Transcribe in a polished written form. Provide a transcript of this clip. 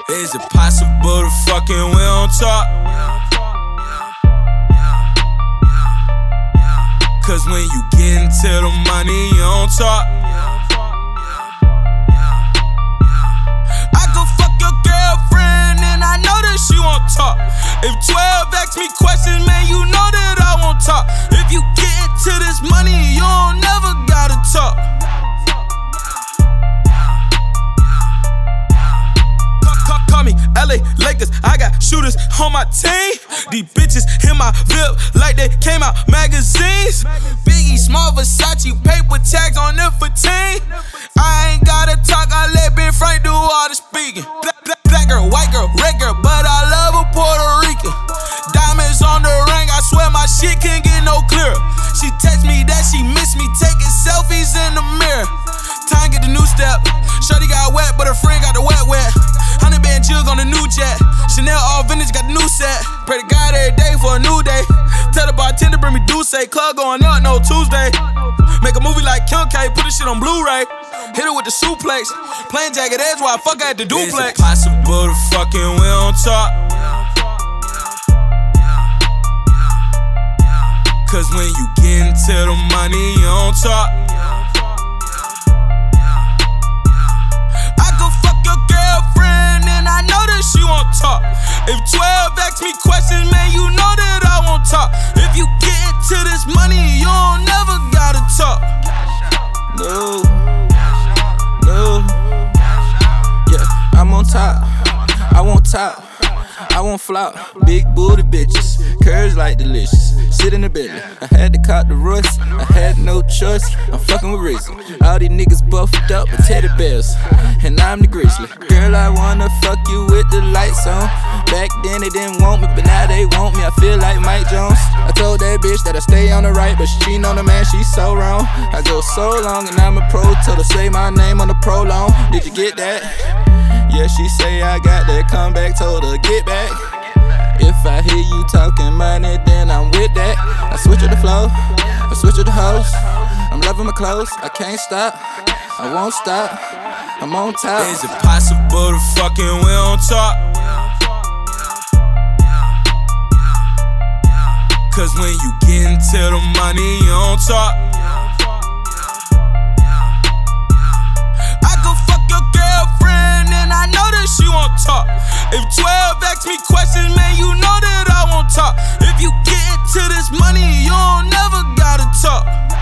Is it possible to fucking we don't talk? Cause when you get into the money, you don't talk. I could fuck your girlfriend and I know that she won't talk. If 12 ask me questions, man, you know that I won't talk. If you get into this money, you don't never gotta talk. Call me LA Lakers, I got shooters on my team. These bitches in my VIP like they came out magazines. Biggie, small Versace, paper tags on them for 10. I ain't gotta talk, I let Ben Frank do all the speaking. Black girl, white girl, red girl, but I love a Puerto Rican. Diamonds on the ring, I swear my shit can't get no clearer. She text me that she miss me, taking selfies in the mirror. Time get the new step. Shorty got wet, but her friend got the wet. 100 band jug on the new jet. Chanel all vintage, got the new set. Pray to God every day for a new day. Tell the bartender bring me Douce. Club going up, no Tuesday. Make a movie like Kim K, put this shit on Blu-ray. Hit it with the suplex. Plain jagged edge while I fuck at the duplex. Is it possible to fucking we don't talk? Cause when you get into the money, you don't talk. She won't talk. If 12 ask me questions, man, you know that I won't talk. If you get into this money, you don't never gotta talk. No. Yeah, I'm on top. I won't top. I won't flop. Big booty bitches, curves like delicious. Sit in the belly. I had to cop the Royce. I had no choice. I'm fucking with Rizzo. All these niggas buffed up with teddy bears, and I'm the grizzly. Girl, I wanna fuck you with the lights on. Back then they didn't want me, but now they want me. I feel like Mike Jones. I told that bitch that I stay on the right, but she cheating on the man, she's so wrong. I go so long and I'm a pro. Told her say my name on the prolong. Did you get that? Yeah, she say I got that comeback. Told her get back. If I hear you talking money, then I'm with that. I switch up the flow, I switch up the hoes. I'm loving my clothes, I can't stop, I won't stop, I'm on top. Is it possible to fucking we don't talk? Cause when you get into the money, you don't talk. I could fuck your girlfriend and I know that she won't talk. If 12 ask me questions, man, you know that I won't talk. If you get into this money, you don't never gotta talk.